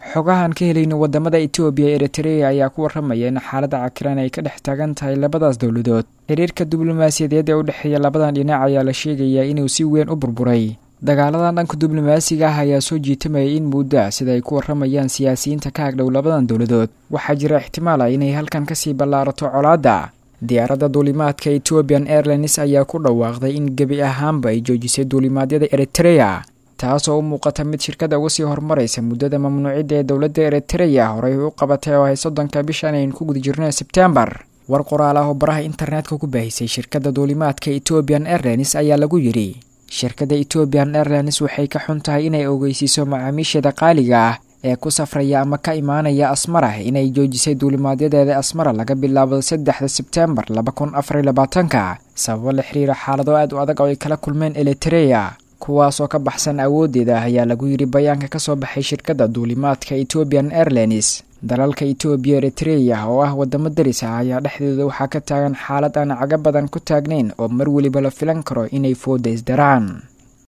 xogahan ka helayna wadamada Ethiopia iyo Eritrea ayaa ku waramaya in xaaladda cakiran ay ka dhex taagan tahay labadaas dawladood. Xiriirka diblomaasiyadeed ee u dhexeeya labadan dhinac ayaa la sheegayaa inuu si weyn u burburay. Dagaaladan dhanka diblomaasiga ah ayaa soo jiitamayay in muddo sida ay ku waramayaan siyaasiyiinta ka agdhow labadan dawladood. Waxaa jira ixtimaal ah inay halkan ka sii ballaarato colaadda. Diyaaradda duulimaadka Ethiopian Airlines ayaa ku dhawaaqday in gebi ahaanba ay joojisay duulimaadyada Eritrea, taasoo u muuqata mid shirkadda uga sii horumaraysa muddada mamnuucidda ee dowladda Eritrea horey u qabatay oo ay 30 bishan ay ku guda jirnay September. War qoraal ah oo baraha internetka ku baahisay shirkadda duulimaadka Ethiopian Airlines ayaa lagu yiri shirkadda Ethiopian Airlines waxay ka xun tahay inay ogeysiiso macaamiisheeda qaaliga ah ee ku safraya ama ka imaanaya Asmara inay joojisay duulimaadyadeeda Asmara laga bilaabo 3 September 2024 sababo la xiriira xaalado aad u adag oo ay kala kulmeen Eritrea, kuwaas oo ka baxsan awoodeeda ayaa lagu yiri bayaanka ka soo baxay shirkadda duulimaadka Ethiopian Airlines. dalalka Ethiopia iyo Eritrea oo ah wadamo daris ah ayaa dhexdooda waxaa ka taagan xaalad aan caga badan ku taagnayn oo mar waliba la filan karo inay foodays daraan.